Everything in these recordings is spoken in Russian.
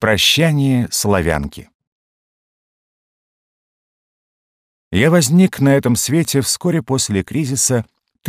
Прощание славянки. Я возник на этом свете вскоре после кризиса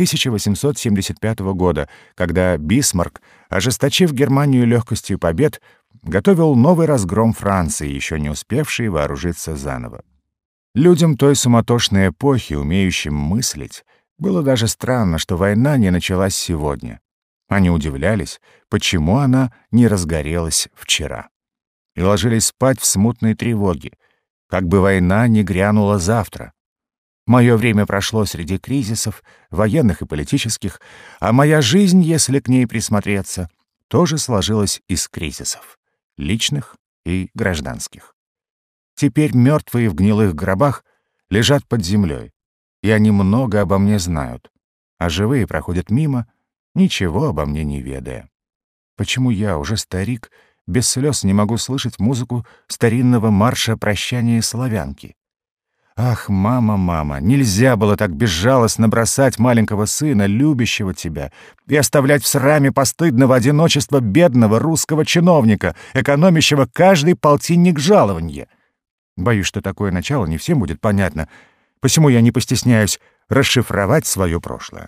1875 года, когда Бисмарк, ожесточив Германию легкостью побед, готовил новый разгром Франции, еще не успевшей вооружиться заново. Людям той суматошной эпохи, умеющим мыслить, было даже странно, что война не началась сегодня. Они удивлялись, почему она не разгорелась вчера, и ложились спать в смутной тревоге, как бы война не грянула завтра. Мое время прошло среди кризисов, военных и политических, а моя жизнь, если к ней присмотреться, тоже сложилась из кризисов, личных и гражданских. Теперь мертвые в гнилых гробах лежат под землей, и они много обо мне знают, а живые проходят мимо, ничего обо мне не ведая. Почему я, уже старик, без слез не могу слышать музыку старинного марша прощания славянки? Ах, мама, мама, нельзя было так безжалостно бросать маленького сына, любящего тебя, и оставлять в сраме постыдного одиночества бедного русского чиновника, экономящего каждый полтинник жалованья. Боюсь, что такое начало не всем будет понятно, посему я не постесняюсь расшифровать свое прошлое.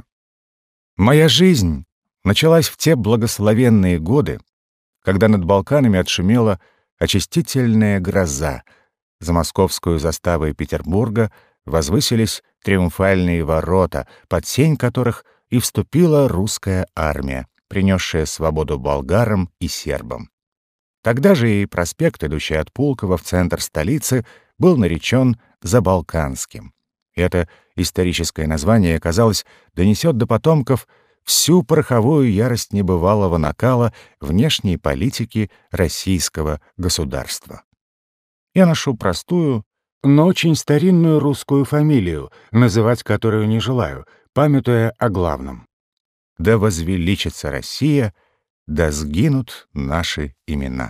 Моя жизнь началась в те благословенные годы, когда над Балканами отшумела очистительная гроза. За московскую заставой Петербурга возвысились триумфальные ворота, под сень которых и вступила русская армия, принесшая свободу болгарам и сербам. Тогда же и проспект, идущий от Пулково в центр столицы, был наречен Забалканским. Это историческое название, казалось, донесет до потомков всю пороховую ярость небывалого накала внешней политики российского государства. Я ношу простую, но очень старинную русскую фамилию, называть которую не желаю, памятуя о главном. Да возвеличится Россия, да сгинут наши имена.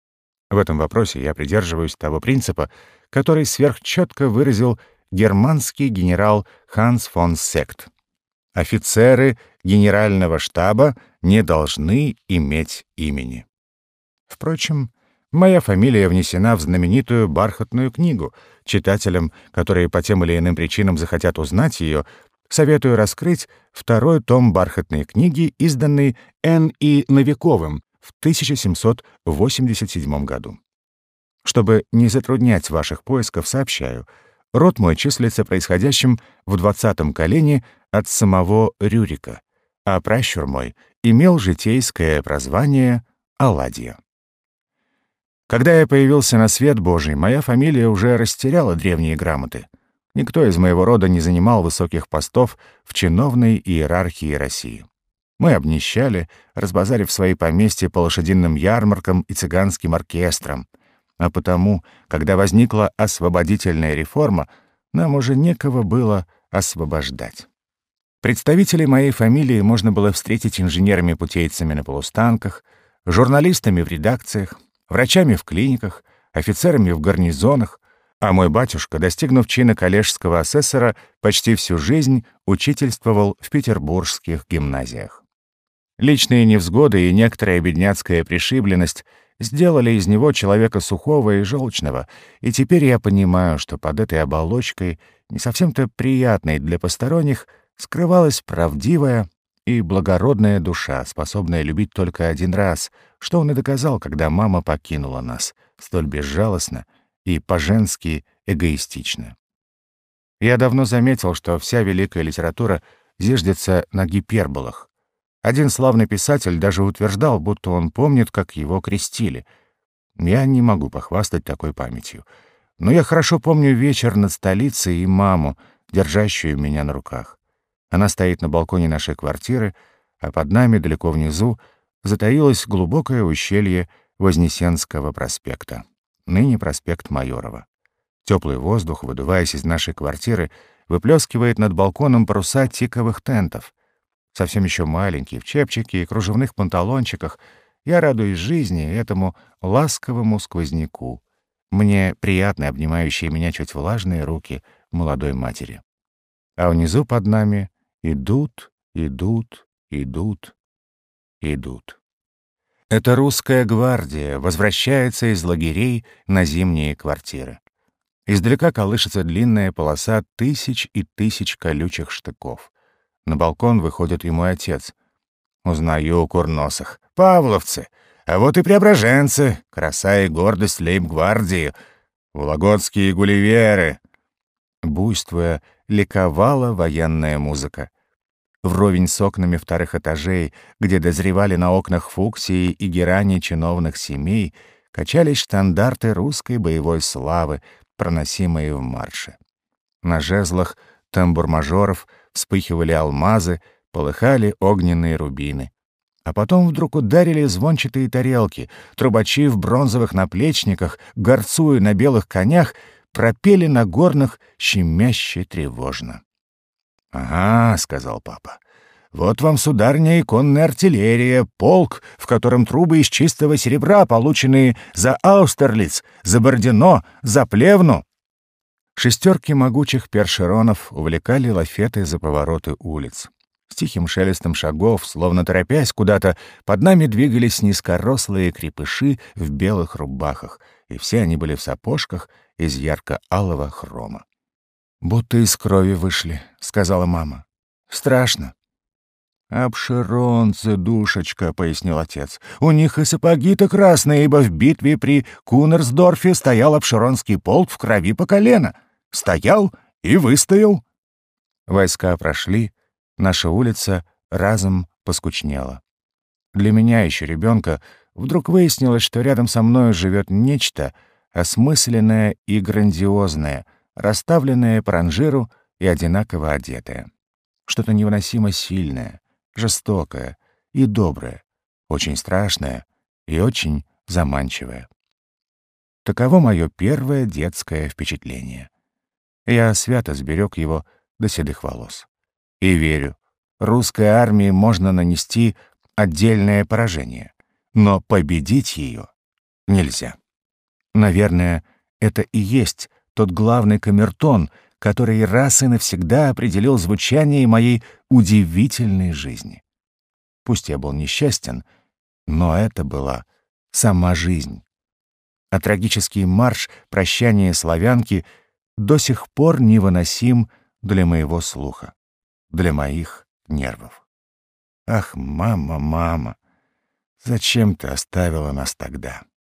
В этом вопросе я придерживаюсь того принципа, который сверхчетко выразил германский генерал Ханс фон Сект. Офицеры генерального штаба не должны иметь имени. Впрочем, моя фамилия внесена в знаменитую бархатную книгу. Читателям, которые по тем или иным причинам захотят узнать ее, советую раскрыть второй том бархатной книги, изданный Н.И. Новиковым в 1787 году. Чтобы не затруднять ваших поисков, сообщаю, род мой числится происходящим в 20-м колене от самого Рюрика, а пращур мой имел житейское прозвание Аладья. Когда я появился на свет Божий, моя фамилия уже растеряла древние грамоты. Никто из моего рода не занимал высоких постов в чиновной иерархии России. Мы обнищали, разбазарив свои поместья по лошадиным ярмаркам и цыганским оркестрам. А потому, когда возникла освободительная реформа, нам уже некого было освобождать. Представителей моей фамилии можно было встретить инженерами-путейцами на полустанках, журналистами в редакциях, врачами в клиниках, офицерами в гарнизонах, а мой батюшка, достигнув чина коллежского асессора, почти всю жизнь учительствовал в петербургских гимназиях. Личные невзгоды и некоторая бедняцкая пришибленность сделали из него человека сухого и желчного, и теперь я понимаю, что под этой оболочкой, не совсем-то приятной для посторонних, скрывалась правдивая и благородная душа, способная любить только один раз, что он и доказал, когда мама покинула нас, столь безжалостно и по-женски эгоистично. Я давно заметил, что вся великая литература зиждется на гиперболах. Один славный писатель даже утверждал, будто он помнит, как его крестили. Я не могу похвастать такой памятью, но я хорошо помню вечер над столицей и маму, держащую меня на руках. Она стоит на балконе нашей квартиры, а под нами, далеко внизу, затаилось глубокое ущелье Вознесенского проспекта, ныне проспект Майорова. Теплый воздух, выдуваясь из нашей квартиры, выплескивает над балконом паруса тиковых тентов. Совсем еще маленький, в чепчике и кружевных панталончиках, я радуюсь жизни и этому ласковому сквозняку. Мне приятны обнимающие меня чуть влажные руки молодой матери. А внизу под нами идут, идут, идут, идут. Это русская гвардия возвращается из лагерей на зимние квартиры. Издалека колышется длинная полоса тысяч и тысяч колючих штыков. На балкон выходит и мой отец. Узнаю курносых. Павловцы, а вот и преображенцы, краса и гордость лейб-гвардии, вологодские гулливеры. Буйствуя, ликовала военная музыка. Вровень с окнами вторых этажей, где дозревали на окнах фуксии и герани чиновных семей, качались штандарты русской боевой славы, проносимые в марше. На жезлах тамбур-мажоров вспыхивали алмазы, полыхали огненные рубины. А потом вдруг ударили звончатые тарелки, трубачи в бронзовых наплечниках, горцуя на белых конях, пропели на горных щемяще тревожно. «Ага», — сказал папа, — «вот вам, сударыня, и конная артиллерия, полк, в котором трубы из чистого серебра, полученные за Аустерлиц, за Бородино, за Плевну». Шестерки могучих першеронов увлекали лафеты за повороты улиц. С тихим шелестом шагов, словно торопясь куда-то, под нами двигались низкорослые крепыши в белых рубахах, и все они были в сапожках из ярко-алого хрома. «Будто из крови вышли», — сказала мама. «Страшно». «Обширонцы, душечка», — пояснил отец. «У них и сапоги-то красные, ибо в битве при Кунерсдорфе стоял обширонский полк в крови по колено. Стоял и выстоял». Войска прошли, наша улица разом поскучнела. Для меня, еще ребенка, вдруг выяснилось, что рядом со мной живет нечто осмысленное и грандиозное, расставленное по ранжиру и одинаково одетое. Что-то невыносимо сильное, жестокое и доброе, очень страшное и очень заманчивое. Таково мое первое детское впечатление. Я свято сберег его до седых волос. И верю, русской армии можно нанести отдельное поражение, но победить ее нельзя. Наверное, это и есть тот главный камертон, который раз и навсегда определил звучание моей удивительной жизни. Пусть я был несчастен, но это была сама жизнь. А трагический марш «Прощание славянки» до сих пор невыносим для моего слуха, для моих нервов. Ах, мама, мама, зачем ты оставила нас тогда?